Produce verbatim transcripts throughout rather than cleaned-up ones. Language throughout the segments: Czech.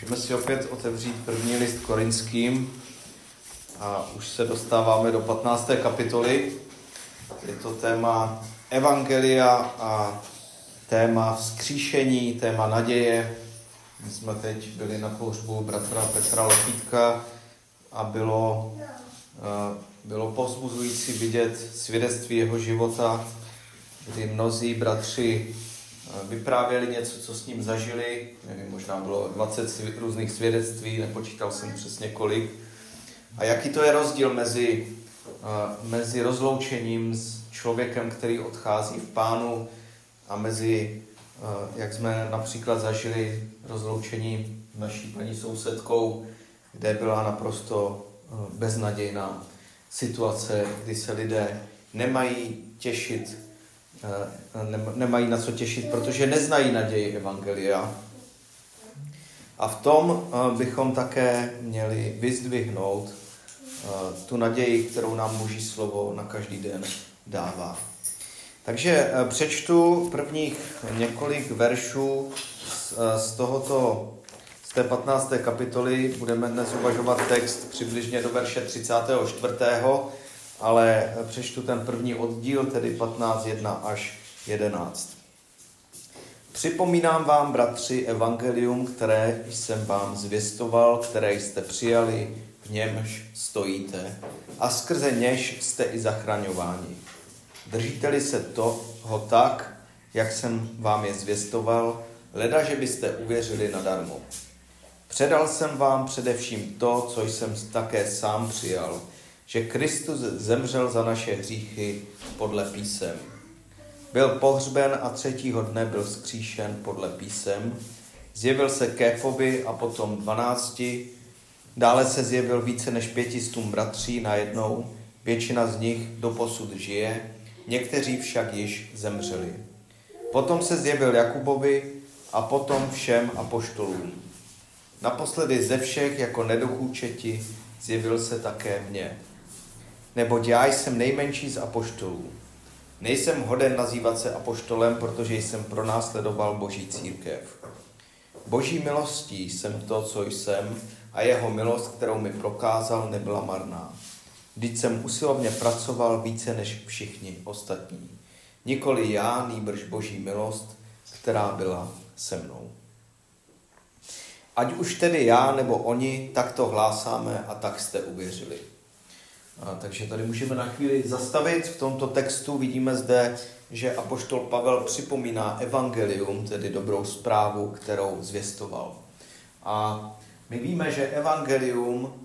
Můžeme si opět otevřít první list Korinským a už se dostáváme do patnácté kapitoly. Je to téma evangelia a téma vzkříšení, téma naděje. My jsme teď byli na pohřbu bratra Petra Lefítka a bylo, bylo povzbuzující vidět svědectví jeho života, kdy mnozí bratři vyprávěli něco, co s ním zažili. Nevím, možná bylo dvacet různých svědectví, nepočítal jsem přesně kolik. A jaký to je rozdíl mezi, mezi rozloučením s člověkem, který odchází v Pánu, a mezi, jak jsme například zažili rozloučení naší paní sousedkou, kde byla naprosto beznadějná situace, kdy se lidé nemají těšit, nemají na co těšit, protože neznají naději evangelia. A v tom bychom také měli vyzdvihnout tu naději, kterou nám Boží slovo na každý den dává. Takže přečtu prvních několik veršů z, z tohoto, z té patnácté kapitoly. Budeme dnes uvažovat text přibližně do verše třicátého čtvrtého ale přečtu ten první oddíl, tedy patnáct jedna až jedenáct. Připomínám vám, bratři, evangelium, které jsem vám zvěstoval, které jste přijali, v němž stojíte, a skrze něž jste i zachraňováni. Držíte-li se toho tak, jak jsem vám je zvěstoval, leda, že byste uvěřili nadarmo. Předal jsem vám především to, co jsem také sám přijal, že Kristus zemřel za naše hříchy podle písem. Byl pohřben a třetího dne byl vzkříšen podle písem. Zjevil se Kéfovi a potom dvanácti. Dále se zjevil více než pětistům bratří najednou. Většina z nich doposud žije, někteří však již zemřeli. Potom se zjevil Jakubovi a potom všem apoštolům. Naposledy ze všech jako nedochůčeti zjevil se také mně. Neboť já jsem nejmenší z apoštolů. Nejsem hoden nazývat se apoštolem, protože jsem pronásledoval Boží církev. Boží milostí jsem to, co jsem, a jeho milost, kterou mi prokázal, nebyla marná. Vždyť jsem usilovně pracoval více než všichni ostatní. Nikoli já, nýbrž Boží milost, která byla se mnou. Ať už tedy já nebo oni, tak to hlásáme a tak jste uvěřili. A takže tady můžeme na chvíli zastavit. V tomto textu vidíme zde, že apoštol Pavel připomíná evangelium, tedy dobrou zprávu, kterou zvěstoval. A my víme, že evangelium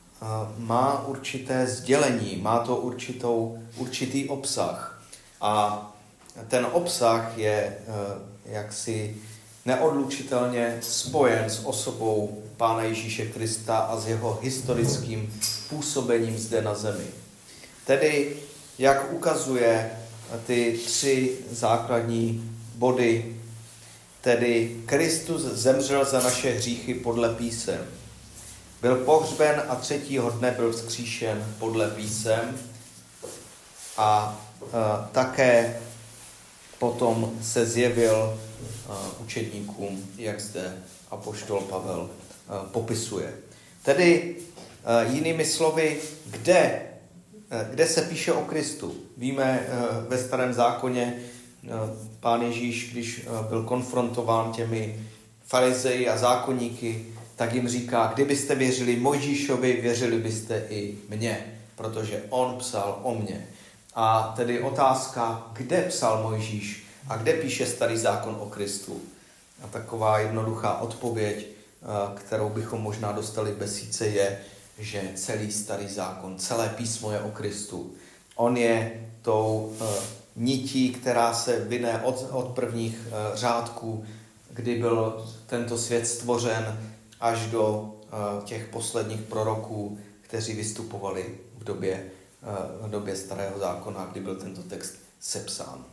má určité sdělení, má to určitou, určitý obsah. A ten obsah je jaksi neodlučitelně spojen s osobou Pána Ježíše Krista a s jeho historickým působením zde na zemi. Tedy, jak ukazuje ty tři základní body, tedy Kristus zemřel za naše hříchy podle písem. Byl pohřben a třetího dne byl vzkříšen podle písem a, a také potom se zjevil a, učedníkům, jak zde apoštol Pavel a, popisuje. Tedy a, jinými slovy, kde, a, kde se píše o Kristu? Víme a, ve Starém zákoně a, Pán Ježíš, když a, byl konfrontován těmi farizeji a zákonníky, tak jim říká, kdybyste věřili Mojžíšovi, věřili byste i mně, protože on psal o mně. A tedy otázka, kde psal Mojžíš a kde píše Starý zákon o Kristu. A taková jednoduchá odpověď, kterou bychom možná dostali bez síce, je, že celý Starý zákon, celé písmo je o Kristu. On je tou nití, která se vyne od, od prvních řádků, kdy byl tento svět stvořen, až do uh, těch posledních proroků, kteří vystupovali v době, uh, v době Starého zákona, kdy byl tento text sepsán.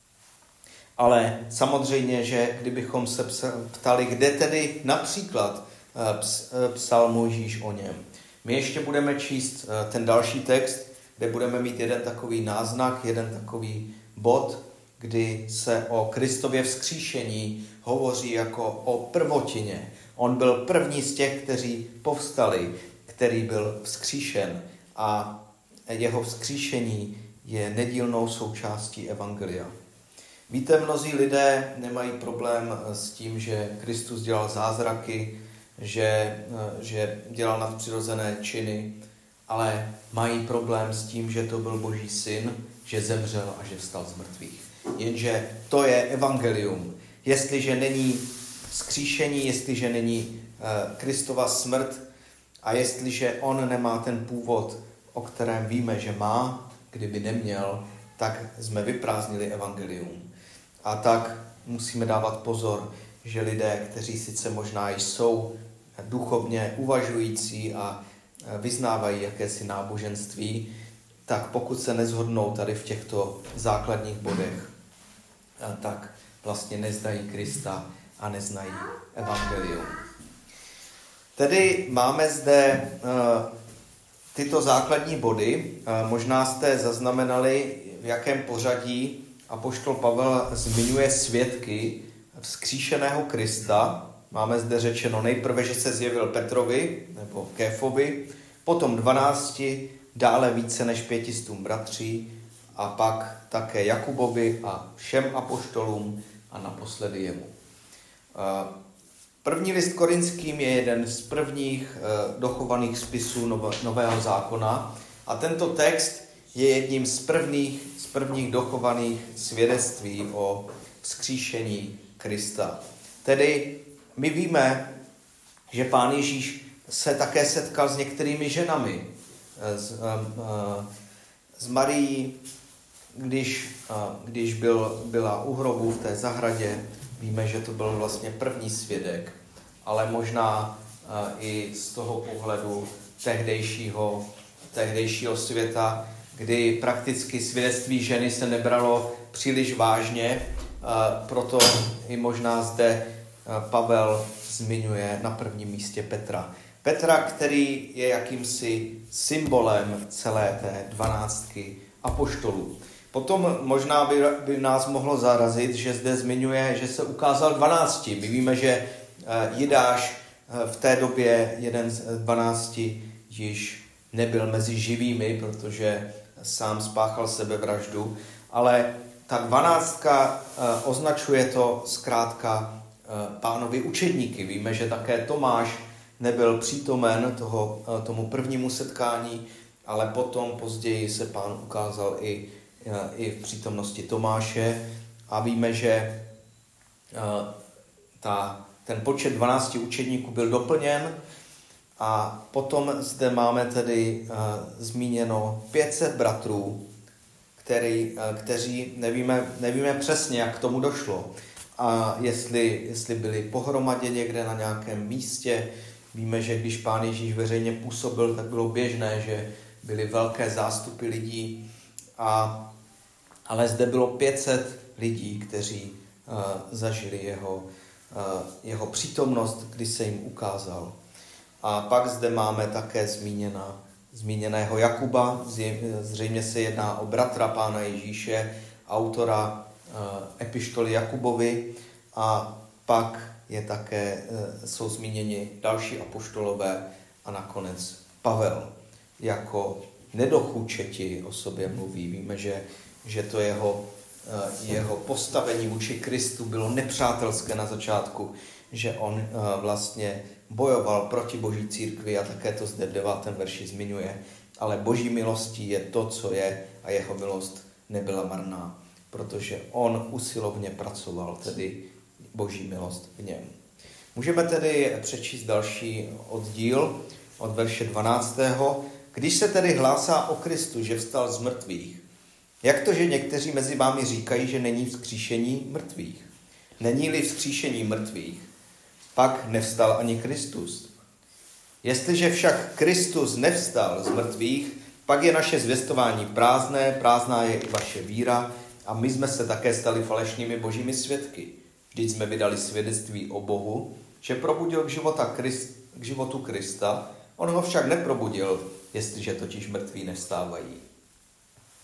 Ale samozřejmě, že kdybychom se ptali, kde tedy například uh, ps, uh, psal Mojžíš o něm. My ještě budeme číst uh, ten další text, kde budeme mít jeden takový náznak, jeden takový bod, kdy se o Kristově vzkříšení hovoří jako o prvotině. On byl první z těch, kteří povstali, který byl vzkříšen a jeho vzkříšení je nedílnou součástí evangelia. Víte, mnozí lidé nemají problém s tím, že Kristus dělal zázraky, že, že dělal nadpřirozené činy, ale mají problém s tím, že to byl Boží syn, že zemřel a že vstal z mrtvých. Jenže to je evangelium. Jestliže není vzkříšení, jestliže není Kristova smrt a jestliže on nemá ten původ, o kterém víme, že má, kdyby neměl, tak jsme vyprázdnili evangelium. A tak musíme dávat pozor, že lidé, kteří sice možná jsou duchovně uvažující a vyznávají jakési náboženství, tak pokud se neshodnou tady v těchto základních bodech, tak vlastně neznají Krista a neznají evangelium. Tedy máme zde uh, tyto základní body. Uh, možná jste zaznamenali, v jakém pořadí apoštol Pavel zmiňuje svědky vzkříšeného Krista. Máme zde řečeno nejprve, že se zjevil Petrovi nebo Kéfovi, potom dvanácti, dále více než pětistům bratří a pak také Jakubovi a všem apoštolům a naposledy jemu. První list Korinským je jeden z prvních dochovaných spisů Nového zákona a tento text je jedním z prvních, z prvních dochovaných svědectví o vzkříšení Krista. Tedy my víme, že Pán Ježíš se také setkal s některými ženami, s, s Marií, když, když byl, byla u hrobu v té zahradě. Víme, že to byl vlastně první svědek, ale možná i z toho pohledu tehdejšího, tehdejšího světa, kdy prakticky svědectví ženy se nebralo příliš vážně, proto i možná zde Pavel zmiňuje na prvním místě Petra. Petra, který je jakýmsi symbolem celé té dvanáctky apoštolů. Potom možná by, by nás mohlo zarazit, že zde zmiňuje, že se ukázal dvanácti. My víme, že Jidáš v té době, jeden z dvanácti, již nebyl mezi živými, protože sám spáchal sebevraždu, ale ta dvanáctka označuje to zkrátka Pánovi učedníky. Víme, že také Tomáš nebyl přítomen toho, tomu prvnímu setkání, ale potom později se Pán ukázal i, i v přítomnosti Tomáše a víme, že ta, ten počet dvanácti učedníků byl doplněn a potom zde máme tedy zmíněno pět set bratrů, který, kteří nevíme, nevíme přesně, jak k tomu došlo. A jestli, jestli byli pohromadě někde na nějakém místě. Víme, že když Pán Ježíš veřejně působil, tak bylo běžné, že byly velké zástupy lidí. A, ale zde bylo pět set lidí, kteří uh, zažili jeho, uh, jeho přítomnost, kdy se jim ukázal. A pak zde máme také zmíněna, zmíněného Jakuba. Zřejmě se jedná o bratra Pána Ježíše, autora epištoly Jakubovi, a pak je také, jsou zmíněni další apoštolové a nakonec Pavel jako nedochučeti o sobě mluví. Víme, že, že to jeho, jeho postavení vůči Kristu bylo nepřátelské na začátku, že on vlastně bojoval proti Boží církvi a také to zde v devátém verši zmiňuje. Ale Boží milostí je to, co je, a jeho milost nebyla marná, protože on usilovně pracoval, tedy Boží milost v něm. Můžeme tedy přečíst další oddíl od verše dvanáctého. Když se tedy hlásá o Kristu, že vstal z mrtvých, jak to, že někteří mezi vámi říkají, že není vzkříšení mrtvých? Není-li vzkříšení mrtvých, pak nevstal ani Kristus. Jestliže však Kristus nevstal z mrtvých, pak je naše zvěstování prázdné, prázdná je i vaše víra, a my jsme se také stali falešnými božími svědky. Vždyť jsme vydali svědectví o Bohu, že probudil k, života Krist, k životu Krista, on ho však neprobudil, jestliže totiž mrtví nevstávají.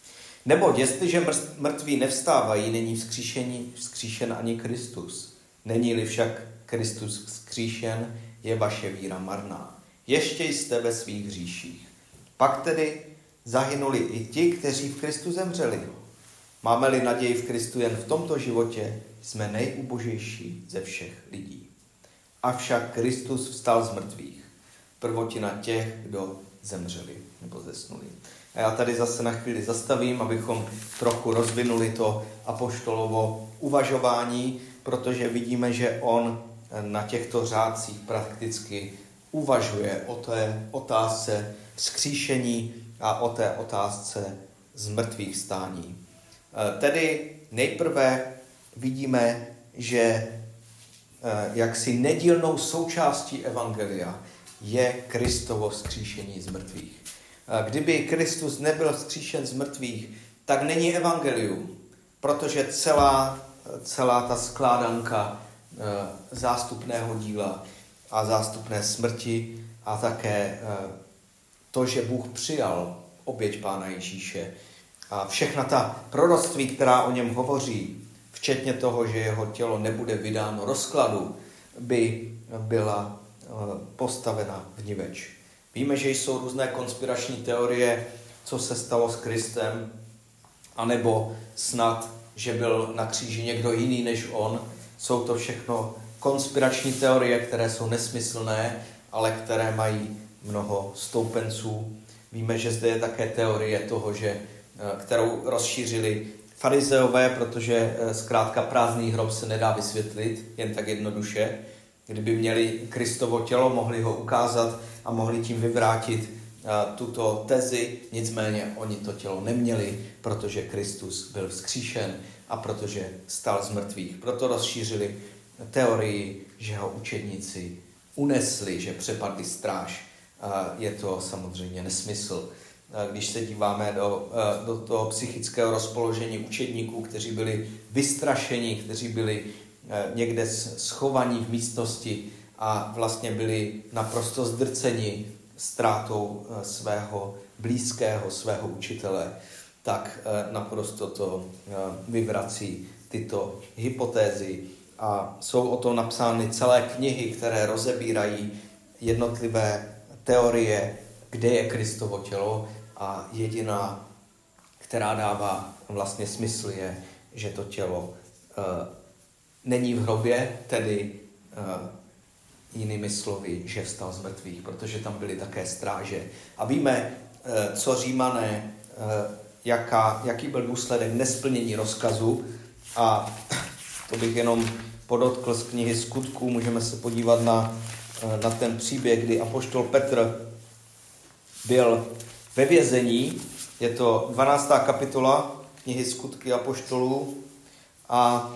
Neboť jestliže mrtví nevstávají, není vzkříšení, vzkříšen ani Kristus. Není-li však Kristus vzkříšen, je vaše víra marná. Ještě jste ve svých hříších. Pak tedy zahynuli i ti, kteří v Kristu zemřeli. Máme-li naději v Kristu jen v tomto životě, jsme nejubožejší ze všech lidí. Avšak Kristus vstal z mrtvých, prvotina těch, kdo zemřeli nebo zesnuli. A já tady zase na chvíli zastavím, abychom trochu rozvinuli to apoštolovo uvažování, protože vidíme, že on na těchto řádcích prakticky uvažuje o té otázce vzkříšení a o té otázce zmrtvých stání. Tedy nejprve vidíme, že jaksi nedílnou součástí evangelia je Kristovo vzkříšení z mrtvých. Kdyby Kristus nebyl vzkříšen z mrtvých, tak není evangelium, protože celá, celá ta skládanka zástupného díla a zástupné smrti a také to, že Bůh přijal oběť Pána Ježíše a všechna ta proroctví, která o něm hovoří, včetně toho, že jeho tělo nebude vydáno rozkladu, by byla postavena vniveč. Víme, že jsou různé konspirační teorie, co se stalo s Kristem, anebo snad, že byl na kříži někdo jiný než on. Jsou to všechno konspirační teorie, které jsou nesmyslné, ale které mají mnoho stoupenců. Víme, že zde je také teorie toho, že, kterou rozšířili farizeové, protože zkrátka prázdný hrob se nedá vysvětlit jen tak jednoduše. Kdyby měli Kristovo tělo, mohli ho ukázat a mohli tím vyvrátit tuto tezi, nicméně oni to tělo neměli, protože Kristus byl vzkříšen a protože stal z mrtvých. Proto rozšířili teorii, že ho učedníci unesli, že přepadli stráž. Je to samozřejmě nesmysl. Když se díváme do, do toho psychického rozpoložení učedníků, kteří byli vystrašeni, kteří byli někde schovaní v místnosti a vlastně byli naprosto zdrceni ztrátou svého blízkého, svého učitele, tak naprosto to vyvrací tyto hypotézy. A jsou o tom napsány celé knihy, které rozebírají jednotlivé teorie, kde je Kristovo tělo, a jediná, která dává vlastně smysl, je, že to tělo e, není v hrobě, tedy e, jinými slovy, že vstal z mrtvých, protože tam byly také stráže. A víme, e, co Římané, e, jaká, jaký byl důsledek nesplnění rozkazu, a to bych jenom podotkl z knihy Skutků. Můžeme se podívat na, na ten příběh, kdy apoštol Petr byl ve vězení. Je to dvanáctá kapitola knihy Skutky apoštolů a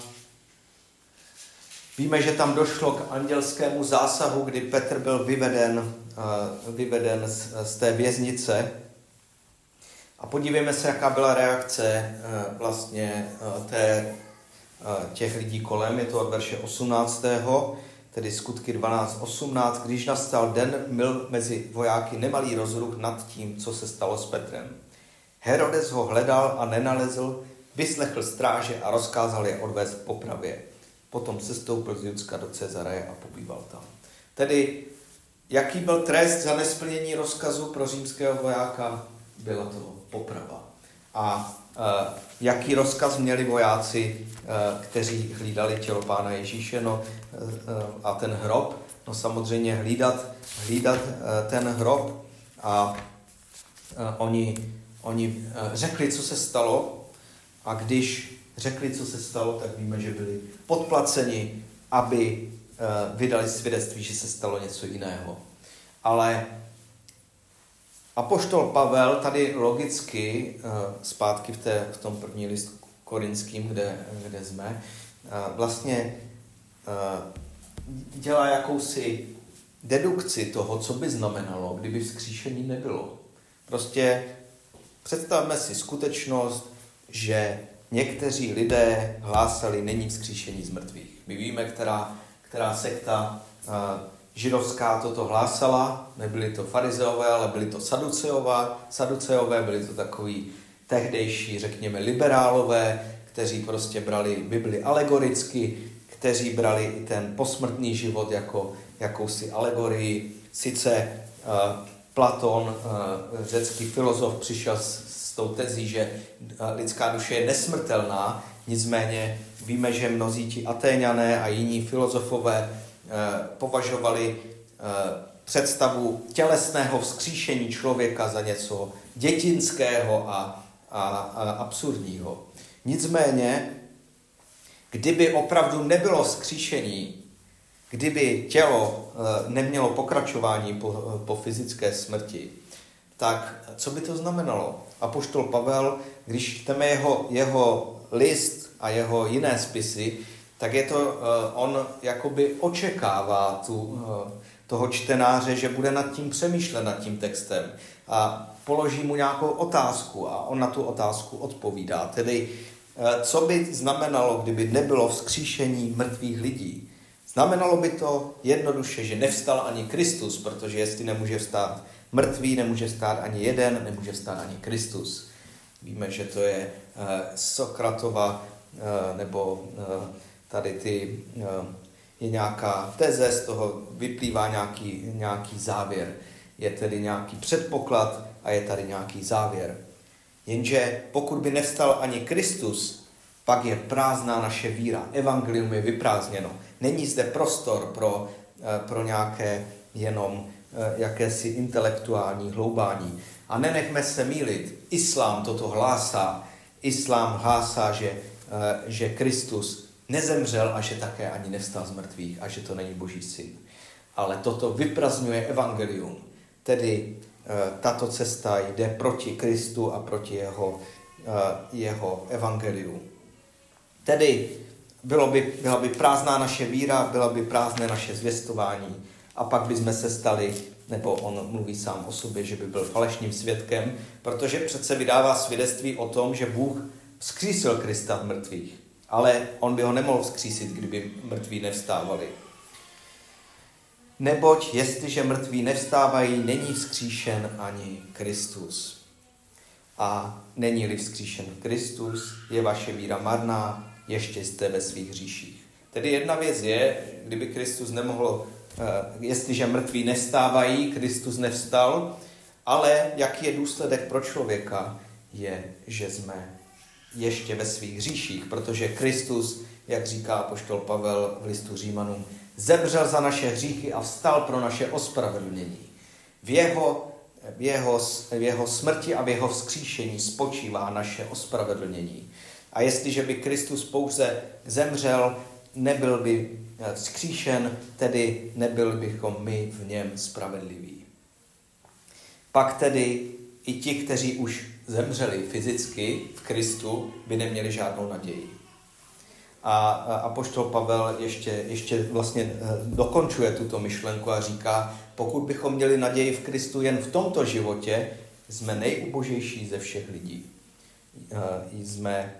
víme, že tam došlo k andělskému zásahu, kdy Petr byl vyveden, vyveden z, z té věznice. A podívejme se, jaká byla reakce vlastně té, těch lidí kolem. Je to od verše osmnáctého tedy Skutky dvanáct osmnáct. Když nastal den, byl mezi vojáky nemalý rozruch nad tím, co se stalo s Petrem. Herodes ho hledal a nenalezl, vyslechl stráže a rozkázal je odvést k popravě. Potom sestoupil z Judska do Cezareje a pobýval tam. Tedy, jaký byl trest za nesplnění rozkazu pro římského vojáka? Byla to poprava. A e, jaký rozkaz měli vojáci, e, kteří hlídali tělo Pána Ježíše, no, e, a ten hrob? No samozřejmě hlídat, hlídat e, ten hrob. A e, oni, oni e, řekli, co se stalo, a když řekli, co se stalo, tak víme, že byli podplaceni, aby e, vydali svědectví, že se stalo něco jiného. Ale apoštol Pavel tady logicky, zpátky v, té, v tom první listu korinským, kde, kde jsme, vlastně dělá jakousi dedukci toho, co by znamenalo, kdyby vzkříšení nebylo. Prostě představme si skutečnost, že někteří lidé hlásali, není vzkříšení z mrtvých. My víme, která, která sekta židovská toto hlásala, nebyli to farizeové, ale byli to saduceové, saduceové, byli to takoví tehdejší, řekněme, liberálové, kteří prostě brali Bibli alegoricky, kteří brali i ten posmrtný život jako jakousi alegorii. Sice uh, Platon, uh, řecký filozof, přišel s, s tou tezí, že uh, lidská duše je nesmrtelná, nicméně víme, že mnozí ti Atéňané a jiní filozofové uh, považovali uh, představu tělesného vzkříšení člověka za něco dětinského a, a, a absurdního. Nicméně, kdyby opravdu nebylo vzkříšení, kdyby tělo nemělo pokračování po, po fyzické smrti, tak co by to znamenalo? Apoštol Pavel, když čteme jeho, jeho list a jeho jiné spisy, tak je to, on jakoby očekává tu, toho čtenáře, že bude nad tím přemýšlet, nad tím textem a položí mu nějakou otázku a on na tu otázku odpovídá. Tedy, co by znamenalo, kdyby nebylo vzkříšení mrtvých lidí? Znamenalo by to jednoduše, že nevstal ani Kristus, protože jestli nemůže vstát mrtvý, nemůže vstát ani jeden, nemůže vstát ani Kristus. Víme, že to je uh, Sokratova, uh, nebo uh, tady ty, uh, je nějaká teze, z toho vyplývá nějaký, nějaký závěr. Je tedy nějaký předpoklad a je tady nějaký závěr. Jenže pokud by nevstal ani Kristus, pak je prázdná naše víra. Evangelium je vyprázdněno. Není zde prostor pro, pro nějaké jenom jakési intelektuální hloubání. A nenechme se mýlit. Islám toto hlásá. Islám hlásá, že, že Kristus nezemřel a že také ani nevstal z mrtvých a že to není Boží syn. Ale toto vyprazňuje evangelium. Tedy tato cesta jde proti Kristu a proti jeho, jeho evangeliu. Tedy bylo by, byla by prázdná naše víra, byla by prázdné naše zvěstování a pak bychom se stali, nebo on mluví sám o sobě, že by byl falešným svědkem, protože přece vydává svědectví o tom, že Bůh vzkřísil Krista v mrtvých, ale on by ho nemohl vzkřísit, kdyby mrtví nevstávali. Neboť jestliže mrtví nevstávají, není vzkříšen ani Kristus. A není-li vzkříšen Kristus, je vaše víra marná, ještě jste ve svých hříších. Tedy jedna věc je, kdyby Kristus nemohl, jestliže mrtví nevstávají, Kristus nevstal, ale jaký je důsledek pro člověka, je, že jsme ještě ve svých hříších, protože Kristus, jak říká apoštol Pavel v listu Římanům, zemřel za naše hříchy a vstal pro naše ospravedlnění. V jeho, v, jeho, v jeho smrti a v jeho vzkříšení spočívá naše ospravedlnění. A jestliže by Kristus pouze zemřel, nebyl by vzkříšen, tedy nebyl bychom my v něm spravedliví. Pak tedy i ti, kteří už zemřeli fyzicky v Kristu, by neměli žádnou naději. A apoštol Pavel ještě, ještě vlastně dokončuje tuto myšlenku a říká, pokud bychom měli naději v Kristu jen v tomto životě, jsme nejubožejší ze všech lidí. Jsme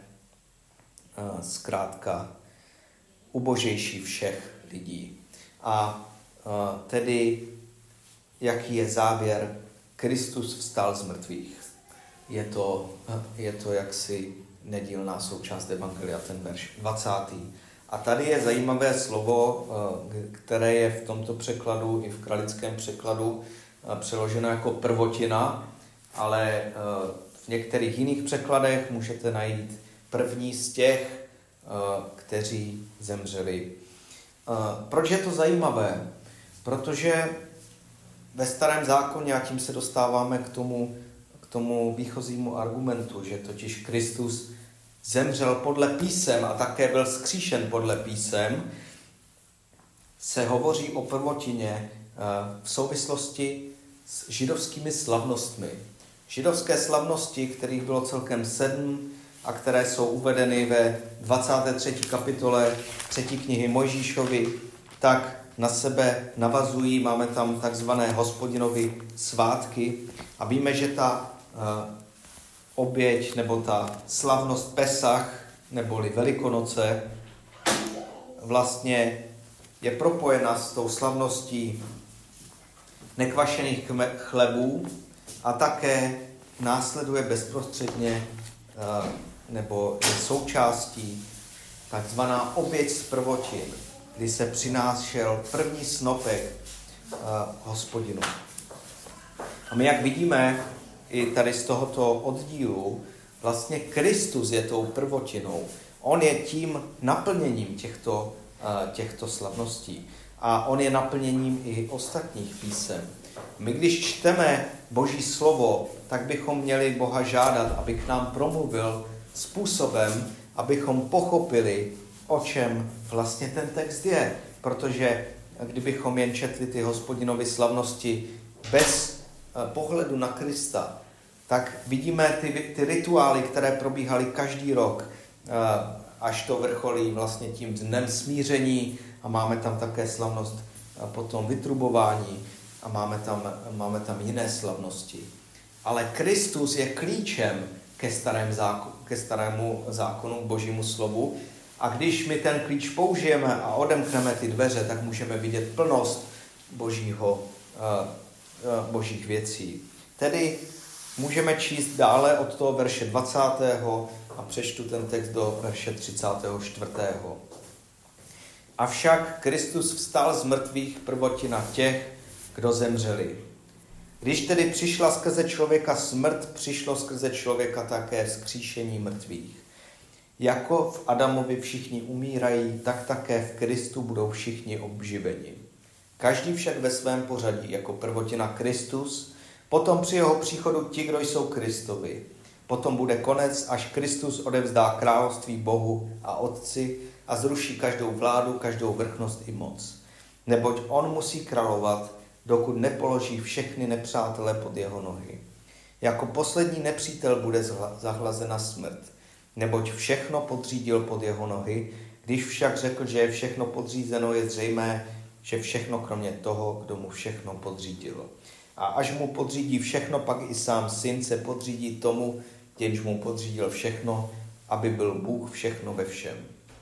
zkrátka ubožejší všech lidí. A tedy, jaký je závěr? Kristus vstal z mrtvých. Je to, je to jaksi nedílná součást evangelia, ten verš dvacátý. A tady je zajímavé slovo, které je v tomto překladu i v kralickém překladu přeloženo jako prvotina, ale v některých jiných překladech můžete najít první z těch, kteří zemřeli. Proč je to zajímavé? Protože ve Starém zákoně, a tím se dostáváme k tomu, k tomu výchozímu argumentu, že totiž Kristus zemřel podle písem a také byl vzkříšen podle písem, se hovoří o prvotině v souvislosti s židovskými slavnostmi. Židovské slavnosti, kterých bylo celkem sedm a které jsou uvedeny ve dvacáté třetí kapitole třetí knihy Mojžíšovi, tak na sebe navazují, máme tam takzvané Hospodinovy svátky a víme, že ta uh, oběť nebo ta slavnost Pesach neboli Velikonoce vlastně je propojena s tou slavností nekvašených chlebů a také následuje bezprostředně nebo je součástí takzvaná oběť z prvotin, kdy se přinášel první snopek Hospodinu. A my, jak vidíme i tady z tohoto oddílu, vlastně Kristus je tou prvotinou. On je tím naplněním těchto, těchto slavností. A on je naplněním i ostatních písem. My, když čteme Boží slovo, tak bychom měli Boha žádat, aby k nám promluvil způsobem, abychom pochopili, o čem vlastně ten text je. Protože kdybychom jen četli ty Hospodinovy slavnosti bez pohledu na Krista, tak vidíme ty, ty rituály, které probíhaly každý rok, až to vrcholí vlastně tím dnem smíření a máme tam také slavnost potom vytrubování a máme tam, máme tam jiné slavnosti. Ale Kristus je klíčem ke, starém zákonu, ke starému zákonu, Božímu slovu, a když my ten klíč použijeme a odemkneme ty dveře, tak můžeme vidět plnost Božího, božích věcí. Tedy můžeme číst dále od toho verše dvacátého a přečtu ten text do verše třicátého čtvrtého Avšak Kristus vstal z mrtvých prvotina těch, kdo zemřeli. Když tedy přišla skrze člověka smrt, přišlo skrze člověka také vzkříšení mrtvých. Jako v Adamovi všichni umírají, tak také v Kristu budou všichni obživeni. Každý však ve svém pořadí, jako prvotina Kristus, potom při jeho příchodu ti, kdo jsou Kristovi. Potom bude konec, až Kristus odevzdá království Bohu a Otci a zruší každou vládu, každou vrchnost i moc. Neboť on musí královat, dokud nepoloží všechny nepřátele pod jeho nohy. Jako poslední nepřítel bude zahlazena smrt, neboť všechno podřídil pod jeho nohy. Když však řekl, že je všechno podřízeno, je zřejmé, že všechno kromě toho, kdo mu všechno podřídil. A až mu podřídí všechno, pak i sám syn se podřídí tomu, jenž mu podřídil všechno, aby byl Bůh všechno ve všem.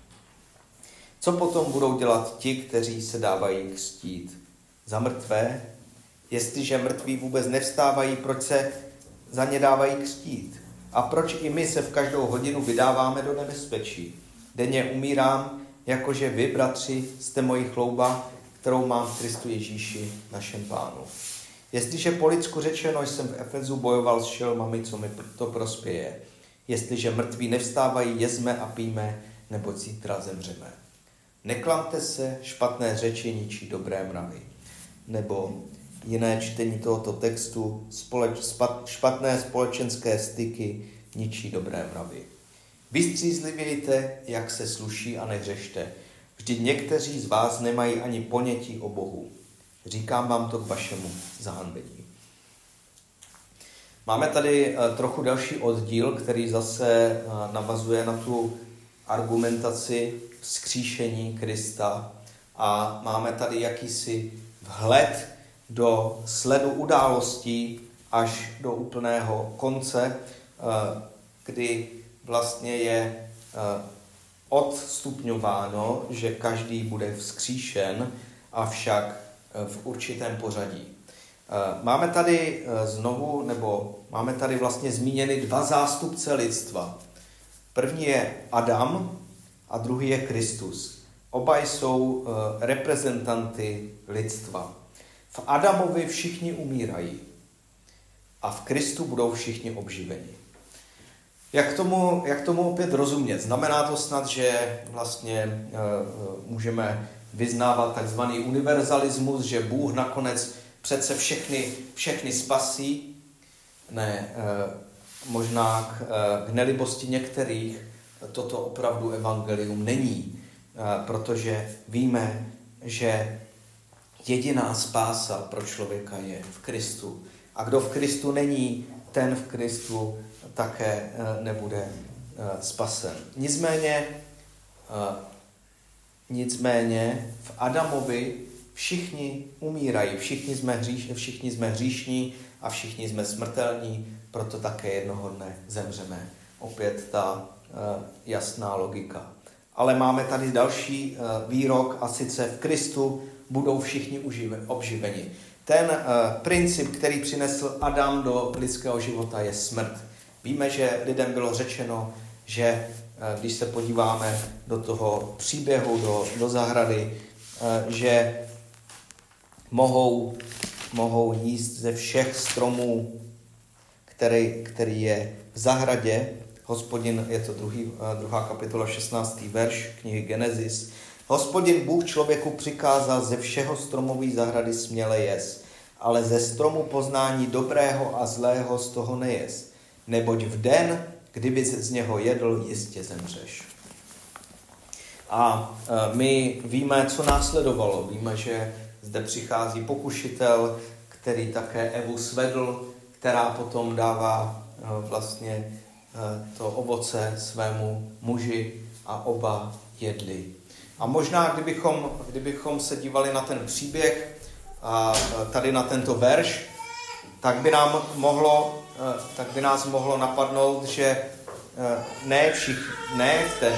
Co potom budou dělat ti, kteří se dávají křtít? Za mrtvé? Jestliže mrtví vůbec nevstávají, proč se za ně dávají křtít? A proč i my se v každou hodinu vydáváme do nebezpečí? Denně umírám, jakože vy, bratři, jste mojí chlouba, kterou mám v Kristu Ježíši, našem Pánu. Jestliže po lidsku řečeno jsem v Efezu bojoval s šelmami, co mi to prospěje. Jestliže mrtví nevstávají, jezme a pijme, nebo zítra zemřeme. Neklamte se, špatné řeči ničí dobré mravy. Nebo jiné čtení tohoto textu, společ, spat, špatné společenské styky ničí dobré mravy. Vystřízlivějte, jak se sluší, a nehřešte. Vždyť někteří z vás nemají ani ponětí o Bohu. Říkám vám to k vašemu zahanbení. Máme tady trochu další oddíl, který zase navazuje na tu argumentaci vzkříšení Krista a máme tady jakýsi vhled do sledu událostí až do úplného konce, kdy vlastně je odstupňováno, že každý bude vzkříšen, avšak v určitém pořadí. Máme tady znovu, nebo máme tady vlastně zmíněny dva zástupce lidstva. První je Adam a druhý je Kristus. Oba jsou reprezentanty lidstva. V Adamovi všichni umírají a v Kristu budou všichni obživeni. Jak tomu, jak tomu opět rozumět? Znamená to snad, že vlastně můžeme vyznávat takzvaný univerzalismus, že Bůh nakonec přece všechny, všechny spasí? Ne, možná k, k nelibosti některých toto opravdu evangelium není, protože víme, že jediná spása pro člověka je v Kristu. A kdo v Kristu není, ten v Kristu také nebude spasen. Nicméně, nicméně v Adamovi všichni umírají, všichni jsme, hříš, všichni jsme hříšní a všichni jsme smrtelní, proto také jednoho dne zemřeme. Opět ta jasná logika. Ale máme tady další výrok, a sice v Kristu budou všichni obživeni. Ten princip, který přinesl Adam do lidského života, je smrt. Víme, že lidem bylo řečeno, že když se podíváme do toho příběhu, do, do zahrady, že mohou, mohou jíst ze všech stromů, který, který je v zahradě. Hospodin, je to druhý, druhá kapitola, šestnáctý verš knihy Genesis. Hospodin Bůh člověku přikázal ze všeho stromový zahrady směle jest, ale ze stromu poznání dobrého a zlého z toho nejest, neboť v den, kdyby z něho jedl, jistě zemřeš. A my víme, co následovalo. Víme, že zde přichází pokušitel, který také Evu svedl, která potom dává vlastně to ovoce svému muži a oba jedli. A možná, kdybychom, kdybychom se dívali na ten příběh a tady na tento verš, tak by nám mohlo, tak by nás mohlo napadnout, že ne všichni, ne ten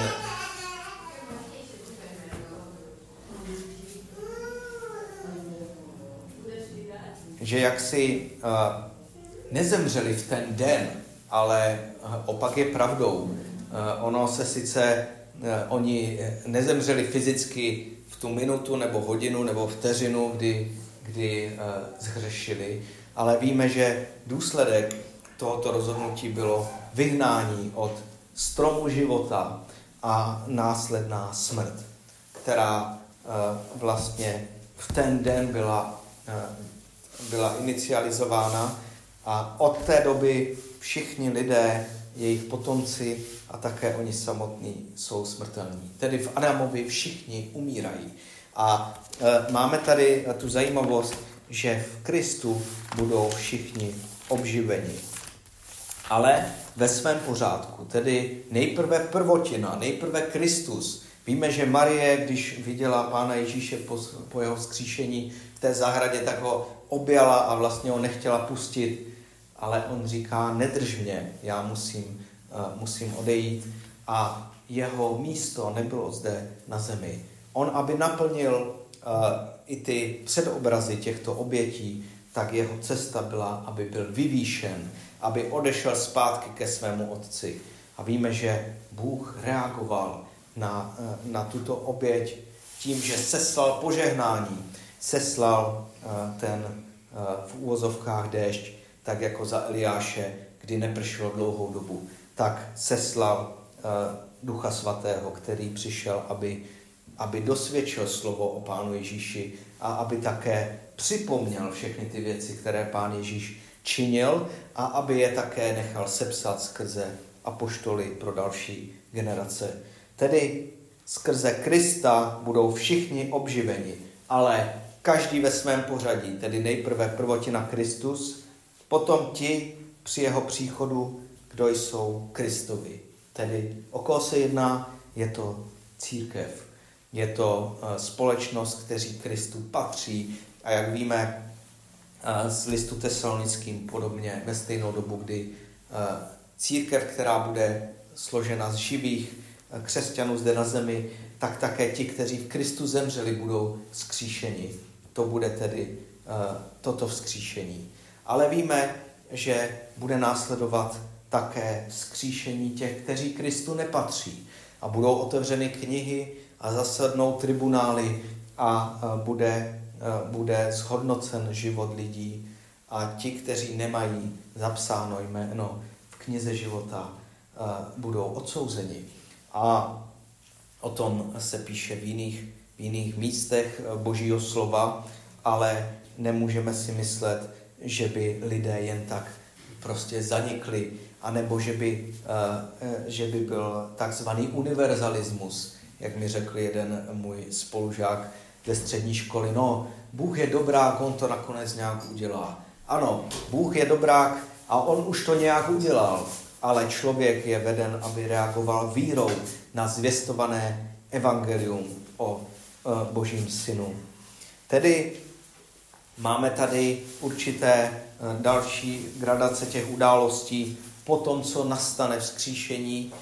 že jaksi uh, nezemřeli v ten den, ale uh, opak je pravdou. Uh, ono se sice, uh, oni nezemřeli fyzicky v tu minutu nebo hodinu nebo vteřinu, kdy, kdy uh, zhřešili, ale víme, že důsledek tohoto rozhodnutí bylo vyhnání od stromu života a následná smrt, která uh, vlastně v ten den byla uh, byla inicializována a od té doby všichni lidé, jejich potomci a také oni samotní jsou smrtelní. Tedy v Adamovi všichni umírají. A e, máme tady tu zajímavost, že v Kristu budou všichni obživeni. Ale ve svém pořádku, tedy nejprve prvotina, nejprve Kristus. Víme, že Marie, když viděla Pána Ježíše po, po jeho vzkříšení v té zahradě, tak ho objala a vlastně ho nechtěla pustit, ale on říká, nedrž mě, já musím, uh, musím odejít. A jeho místo nebylo zde na zemi. On, aby naplnil uh, i ty předobrazy těchto obětí, tak jeho cesta byla, aby byl vyvýšen, aby odešel zpátky ke svému otci. A víme, že Bůh reagoval na, uh, na tuto oběť tím, že seslal požehnání, seslal uh, ten uh, v úvozovkách déšť, tak jako za Eliáše, kdy nepršelo dlouhou dobu, tak seslal uh, Ducha Svatého, který přišel, aby, aby dosvědčil slovo o Pánu Ježíši a aby také připomněl všechny ty věci, které Pán Ježíš činil a aby je také nechal sepsat skrze apoštoly pro další generace. Tedy skrze Krista budou všichni obživeni, ale každý ve svém pořadí, tedy nejprve prvotina Kristus, potom ti při jeho příchodu, kdo jsou Kristovi. Tedy o koho se jedná, je to církev. Je to uh, společnost, kteří Kristu patří. A jak víme uh, z listu Tesalonickým podobně ve stejnou dobu, kdy uh, církev, která bude složena z živých uh, křesťanů zde na zemi, tak také ti, kteří v Kristu zemřeli, budou vzkříšeni. To bude tedy uh, toto vzkříšení. Ale víme, že bude následovat také vzkříšení těch, kteří Kristu nepatří. A budou otevřeny knihy a zasednou tribunály a bude, bude zhodnocen život lidí. A ti, kteří nemají zapsáno jméno v knize života, budou odsouzeni. A o tom se píše v jiných, v jiných místech Božího slova, ale nemůžeme si myslet, že by lidé jen tak prostě zanikli, anebo že by, uh, že by byl takzvaný univerzalismus, jak mi řekl jeden můj spolužák ze střední školy. No, Bůh je dobrák, on to nakonec nějak udělá. Ano, Bůh je dobrák a on už to nějak udělal, ale člověk je veden, aby reagoval vírou na zvěstované evangelium o uh, Božím synu. Tedy máme tady určité další gradace těch událostí. Po tom, co nastane vzkříšení,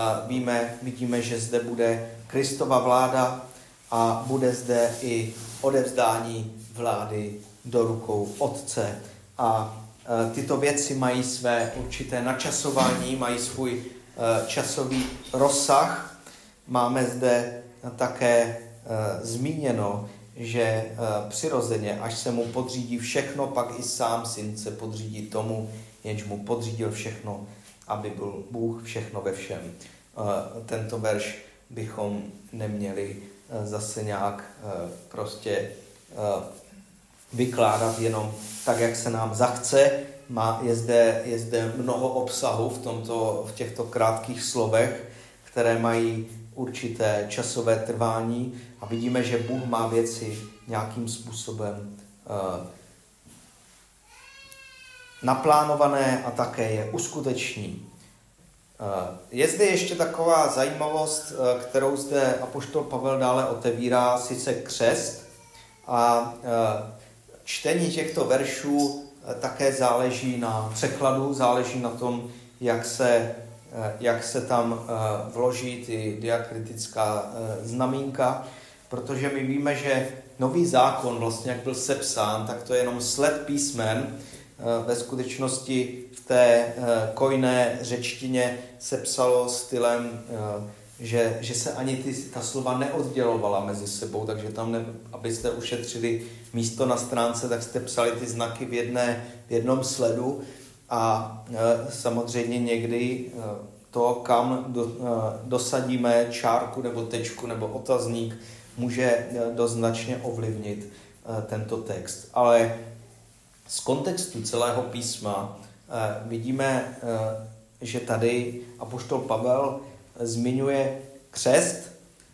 víme, vidíme, že zde bude Kristova vláda a bude zde i odevzdání vlády do rukou Otce. A tyto věci mají své určité načasování, mají svůj časový rozsah. Máme zde také zmíněno, že přirozeně, až se mu podřídí všechno, pak i sám syn se podřídí tomu, jenž mu podřídil všechno, aby byl Bůh všechno ve všem. Tento verš bychom neměli zase nějak prostě vykládat jenom tak, jak se nám zachce. Má, je, zde, je zde mnoho obsahu v, tomto, v těchto krátkých slovech, které mají určité časové trvání a vidíme, že Bůh má věci nějakým způsobem uh, naplánované a také je uskuteční. Uh, je zde ještě taková zajímavost, uh, kterou zde apoštol Pavel dále otevírá, sice křest a uh, čtení těchto veršů uh, také záleží na překladu, záleží na tom, jak se jak se tam vloží ty diakritická znamínka, protože my víme, že nový zákon, vlastně jak byl sepsán, tak to je jenom sled písmen. Ve skutečnosti v té kojné řečtině se psalo stylem, že, že se ani ty, ta slova neoddělovala mezi sebou, takže tam, ne, abyste ušetřili místo na stránce, tak jste psali ty znaky v, jedné, v jednom sledu. A e, samozřejmě někdy e, to, kam do, e, dosadíme čárku nebo tečku nebo otazník, může e, dost značně ovlivnit e, tento text. Ale z kontextu celého písma e, vidíme, e, že tady apoštol Pavel zmiňuje křest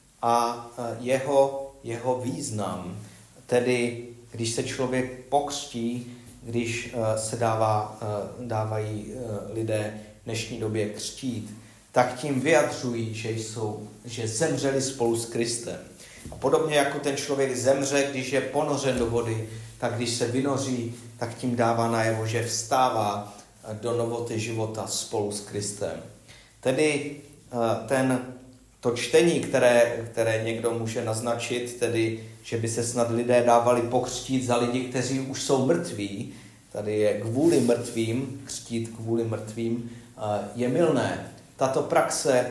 a e, jeho, jeho význam. Tedy, když se člověk pokřtí, když se dává, dávají lidé v dnešní době křtít, tak tím vyjadřují, že jsou, že zemřeli spolu s Kristem. A podobně jako ten člověk zemře, když je ponořen do vody, tak když se vynoří, tak tím dává najevo, že vstává do novoty života spolu s Kristem. Tedy ten, to čtení, které, které někdo může naznačit, tedy že by se snad lidé dávali pokřtít za lidi, kteří už jsou mrtví, tady je kvůli mrtvým, křtít kvůli mrtvým, je mylné. Tato praxe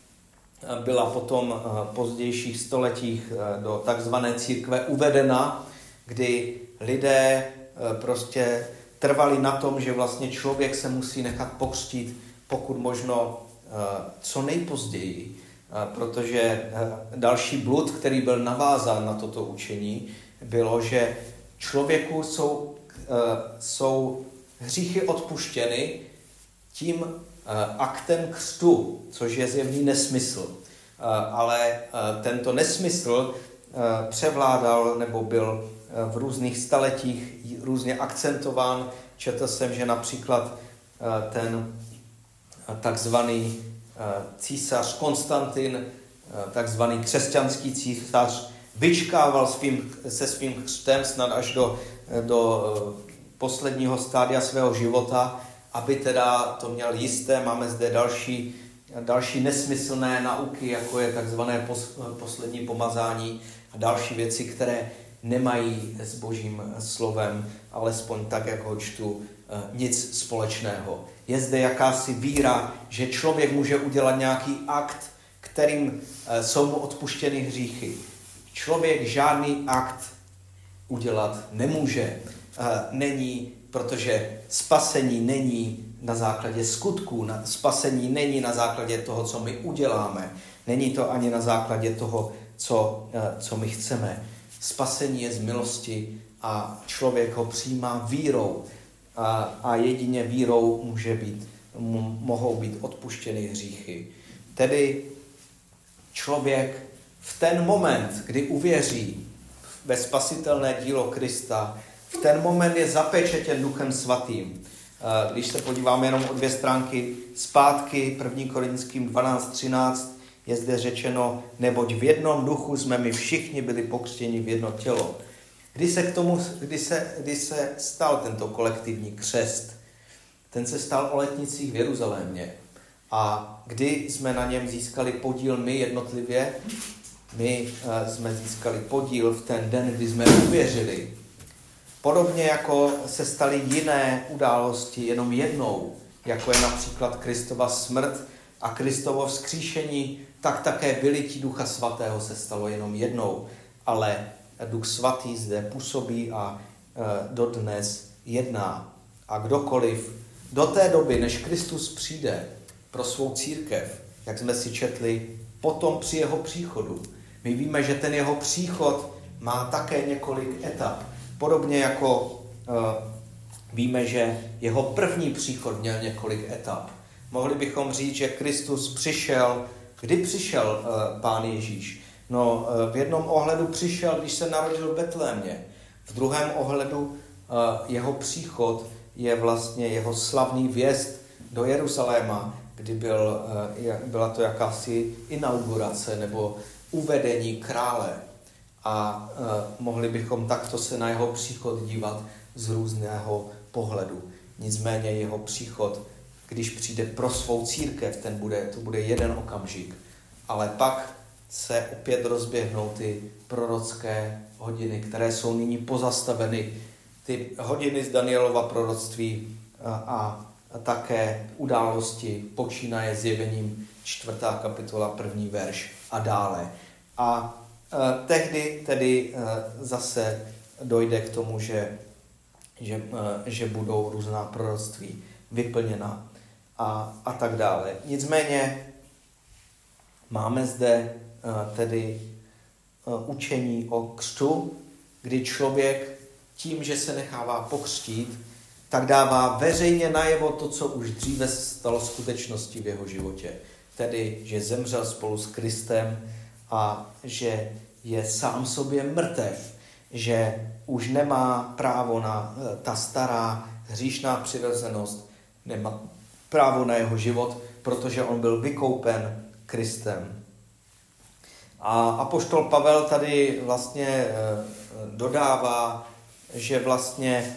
byla potom v pozdějších stoletích do takzvané církve uvedena, kdy lidé prostě trvali na tom, že vlastně člověk se musí nechat pokřtít pokud možno co nejpozději, protože další blud, který byl navázán na toto učení, bylo, že člověku jsou, jsou hříchy odpuštěny tím aktem křtu, což je zjevný nesmysl. Ale tento nesmysl převládal nebo byl v různých staletích různě akcentován. Četl jsem, že například ten takzvaný císař Konstantin, takzvaný křesťanský císař, vyčkával svým, se svým křtem snad až do, do posledního stádia svého života, aby teda to měl jisté. Máme zde další, další nesmyslné nauky, jako je takzvané pos, poslední pomazání a další věci, které nemají s Božím slovem, alespoň tak, jak ho čtu, nic společného. Je zde jakási víra, že člověk může udělat nějaký akt, kterým jsou mu odpuštěny hříchy. Člověk žádný akt udělat nemůže. Není, protože spasení není na základě skutků, spasení není na základě toho, co my uděláme, není to ani na základě toho, co, co my chceme. Spasení je z milosti a člověk ho přijímá vírou a, a jedině vírou může být, mohou být odpuštěny hříchy. Tedy člověk v ten moment, kdy uvěří ve spasitelné dílo Krista, v ten moment je zapečetěn Duchem Svatým. Když se podíváme jenom o dvě stránky zpátky, první Korinským dvanáct třináct, je zde řečeno, neboť v jednom duchu jsme my všichni byli pokřtěni v jedno tělo. Kdy se, k tomu, kdy se, kdy se stal tento kolektivní křest? Ten se stal o letnicích v Jeruzalémě. A kdy jsme na něm získali podíl my jednotlivě? My uh, jsme získali podíl v ten den, kdy jsme uvěřili. Podobně jako se staly jiné události jenom jednou, jako je například Kristova smrt a Kristovo vzkříšení, tak také vylití Ducha Svatého se stalo jenom jednou, ale Duch Svatý zde působí a e, dodnes jedná. A kdokoliv do té doby, než Kristus přijde pro svou církev, jak jsme si četli, potom při jeho příchodu. My víme, že ten jeho příchod má také několik etap. Podobně jako e, víme, že jeho první příchod měl několik etap. Mohli bychom říct, že Kristus přišel, kdy přišel e, Pán Ježíš? No, e, v jednom ohledu přišel, když se narodil v Betlémě. V druhém ohledu e, jeho příchod je vlastně jeho slavný vjezd do Jeruzaléma, kdy byl, e, byla to jakási inaugurace nebo uvedení krále. A e, mohli bychom takto se na jeho příchod dívat z různého pohledu. Nicméně jeho příchod, když přijde pro svou církev, ten bude, to bude jeden okamžik. Ale pak se opět rozběhnou ty prorocké hodiny, které jsou nyní pozastaveny. Ty hodiny z Danielova proroctví a, a také události počínaje zjevením čtvrtá kapitola, první verš a dále. A e, tehdy tedy e, zase dojde k tomu, že, že, e, že budou různá proroctví vyplněna a, a tak dále. Nicméně máme zde e, tedy e, učení o křtu, kdy člověk tím, že se nechává pokřtít, tak dává veřejně najevo to, co už dříve stalo skutečností v jeho životě. Tedy, že zemřel spolu s Kristem a že je sám sobě mrtev, že už nemá právo na ta stará hříšná přirozenost, nemá právo na jeho život, protože on byl vykoupen Kristem. A apoštol Pavel tady vlastně dodává, že vlastně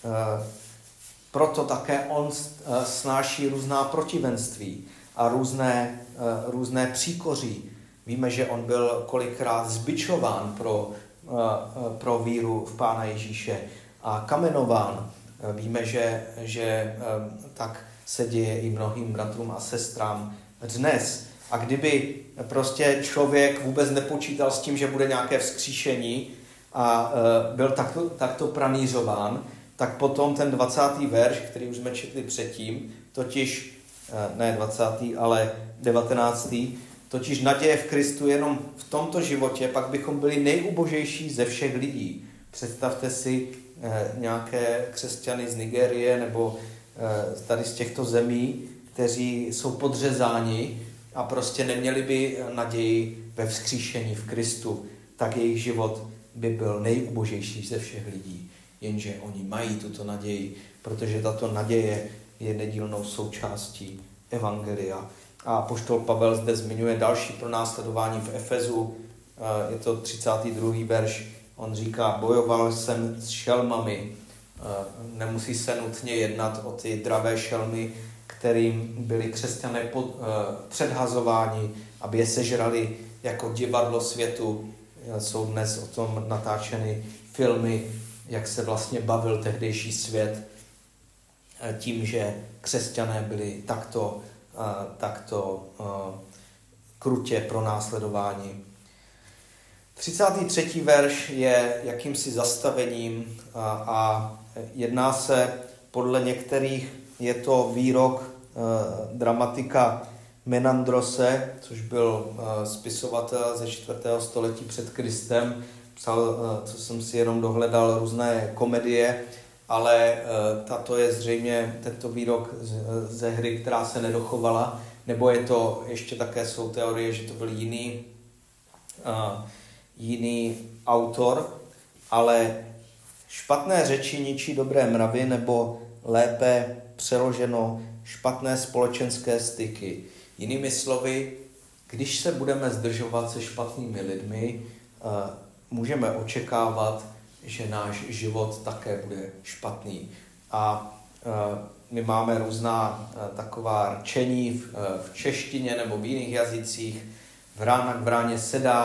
proto také on snáší různá protivenství a různé, různé příkoří. Víme, že on byl kolikrát zbičován pro, pro víru v Pána Ježíše a kamenován. Víme, že, že tak se děje i mnohým bratrům a sestrám dnes. A kdyby prostě člověk vůbec nepočítal s tím, že bude nějaké vzkříšení a byl takto, takto pranířován, tak potom ten dvacátý verš, který už jsme četli předtím, totiž, ne dvacátý, ale devatenáctý, totiž naděje v Kristu jenom v tomto životě, pak bychom byli nejubožejší ze všech lidí. Představte si eh, nějaké křesťany z Nigérie nebo eh, tady z těchto zemí, kteří jsou podřezáni a prostě neměli by naději ve vzkříšení v Kristu, tak jejich život by byl nejubožejší ze všech lidí. Jenže oni mají tuto naději, protože tato naděje je nedílnou součástí evangelia. A apoštol Pavel zde zmiňuje další pronásledování v Efezu, je to třicátý druhý verš, on říká, bojoval jsem s šelmami, nemusí se nutně jednat o ty dravé šelmy, kterým byli křesťané pod, předhazováni, aby je sežrali jako divadlo světu. Jsou dnes o tom natáčeny filmy, jak se vlastně bavil tehdejší svět tím, že křesťané byli takto, takto krutě pronásledováni. třicátý třetí verš je jakýmsi zastavením a jedná se podle některých, je to výrok dramatika Menandrose, což byl spisovatel ze čtvrtého století před Kristem. Psal, co jsem si jenom dohledal, různé komedie, ale tato je zřejmě tento výrok ze hry, která se nedochovala, nebo je to, ještě také jsou teorie, že to byl jiný, uh, jiný autor, ale špatné řeči ničí dobré mravy, nebo lépe přeloženo špatné společenské styky. Jinými slovy, když se budeme zdržovat se špatnými lidmi, uh, můžeme očekávat, že náš život také bude špatný. A e, my máme různá e, taková rčení v, e, v češtině nebo v jiných jazycích. Vrána k vráně sedá,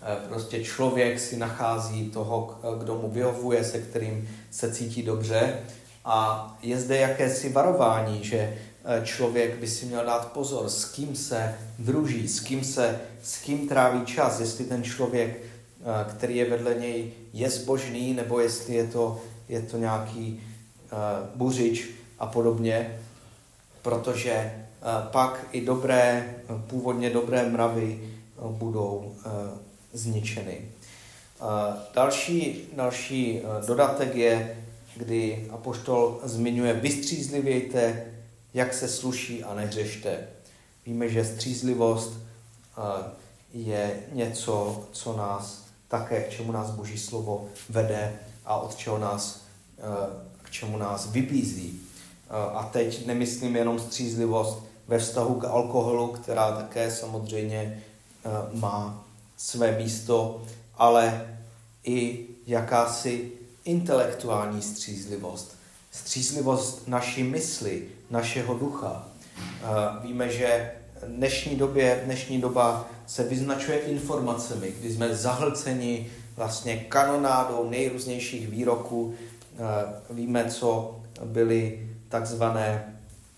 Prostě člověk si nachází toho, kdo mu vyhovuje, se kterým se cítí dobře. A je zde jakési varování, že člověk by si měl dát pozor, s kým se druží, s kým, se, s kým tráví čas, jestli ten člověk, který je vedle něj, je zbožný, nebo jestli je to, je to nějaký uh, buřič a podobně, protože uh, pak i dobré, původně dobré mravy uh, budou uh, zničeny. Uh, další další uh, dodatek je, kdy apoštol zmiňuje: vystřízlivějte, jak se sluší, a nehřešte. Víme, že střízlivost uh, je něco, co nás také, k čemu nás Boží slovo vede a od čeho nás, k čemu nás vybízí. A teď nemyslím jenom střízlivost ve vztahu k alkoholu, která také samozřejmě má své místo, ale i jakási intelektuální střízlivost. Střízlivost naší mysli, našeho ducha. Víme, že dnešní době, dnešní doba se vyznačuje informacemi, kdy jsme zahlceni vlastně kanonádou nejrůznějších výroků. Víme, co byly takzvané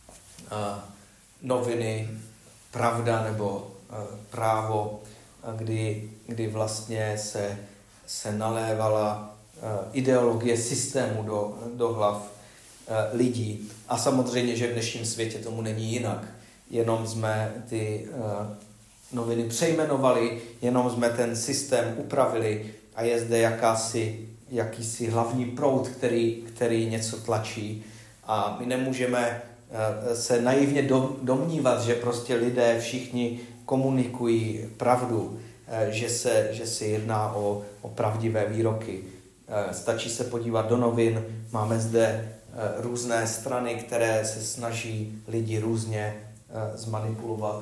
noviny Pravda nebo Právo, kdy, kdy vlastně se, se nalévala ideologie systému do, do hlav lidí. A samozřejmě, že v dnešním světě tomu není jinak. Jenom jsme ty uh, noviny přejmenovali, jenom jsme ten systém upravili a je zde jakási, jakýsi hlavní proud, který, který něco tlačí. A my nemůžeme uh, se naivně dom, domnívat, že prostě lidé všichni komunikují pravdu, uh, že, se, že se jedná o, o pravdivé výroky. Uh, stačí se podívat do novin, máme zde uh, různé strany, které se snaží lidi různě zmanipulovat.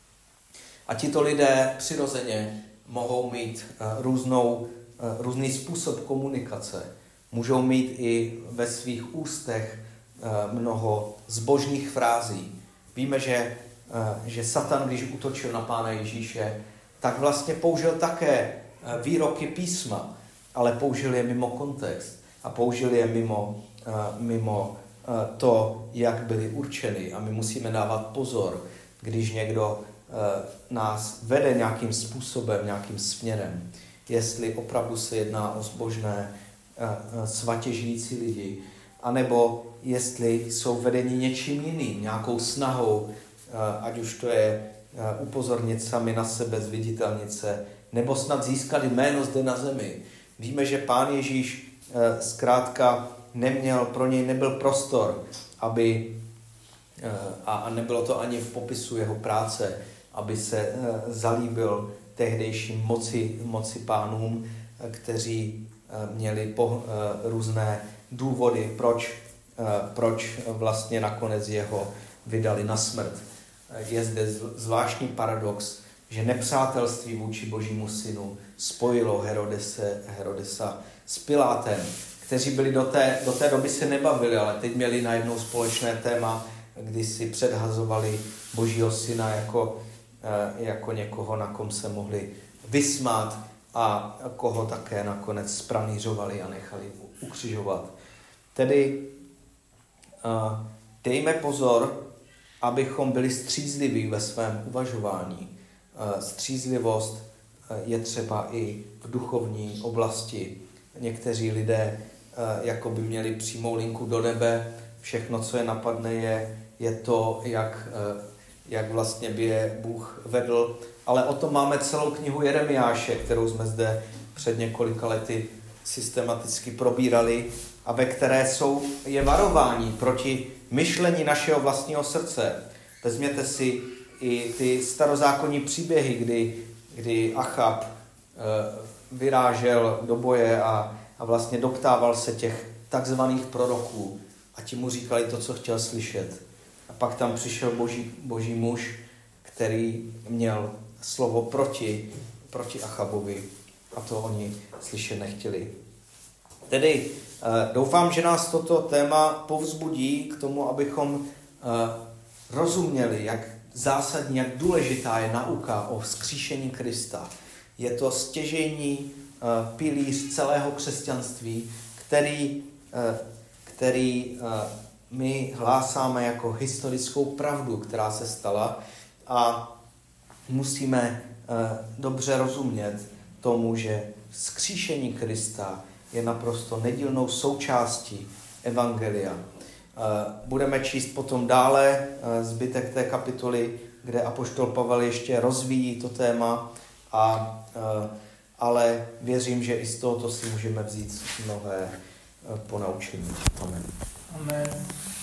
A tito lidé přirozeně mohou mít různou, různý způsob komunikace. Můžou mít i ve svých ústech mnoho zbožných frází. Víme, že, že Satan, když útočil na Pána Ježíše, tak vlastně použil také výroky písma, ale použil je mimo kontext a použil je mimo, mimo to, jak byly určeny. A my musíme dávat pozor, když někdo nás vede nějakým způsobem, nějakým směrem. Jestli opravdu se jedná o zbožné, svatě žijící lidi, anebo jestli jsou vedeni něčím jiným, nějakou snahou, ať už to je upozornit sami na sebe, zviditelnit se, nebo snad získat jméno zde na zemi. Víme, že Pán Ježíš zkrátka neměl, pro něj nebyl prostor, aby, a nebylo to ani v popisu jeho práce, aby se zalíbil tehdejším moci, moci pánům, kteří měli po, různé důvody, proč, proč vlastně nakonec jeho vydali na smrt. Je zde zvláštní paradox, že nepřátelství vůči Božímu synu spojilo Herodese, Herodesa s Pilátem, kteří byli do té, do té doby se nebavili, ale teď měli najednou společné téma, kdy si předhazovali Božího syna jako, jako někoho, na kom se mohli vysmát a koho také nakonec zpranířovali a nechali ukřižovat. Tedy dejme pozor, abychom byli střízliví ve svém uvažování. Střízlivost je třeba i v duchovní oblasti. Někteří lidé jako by měli přímou linku do nebe, všechno, co je napadne, je, je to, jak, jak vlastně by je Bůh vedl. Ale o tom máme celou knihu Jeremiáše, kterou jsme zde před několika lety systematicky probírali a ve které jsou, je varování proti myšlení našeho vlastního srdce. Vezměte si i ty starozákonní příběhy, kdy, kdy Achab vyrážel do boje a, a vlastně doptával se těch takzvaných proroků a ti mu říkali to, co chtěl slyšet. A pak tam přišel boží, boží muž, který měl slovo proti, proti Achabovi a to oni slyšet nechtěli. Tedy doufám, že nás toto téma povzbudí k tomu, abychom rozuměli, jak zásadní, jak důležitá je nauka o vzkříšení Krista. Je to stěžejní pilíř celého křesťanství, který, který my hlásáme jako historickou pravdu, která se stala, a musíme dobře rozumět tomu, že vzkříšení Krista je naprosto nedílnou součástí evangelia. Budeme číst potom dále zbytek té kapitoly, kde apoštol Pavel ještě rozvíjí to téma, a, ale věřím, že i z tohoto si můžeme vzít mnohé ponaučení. Amen. Amen.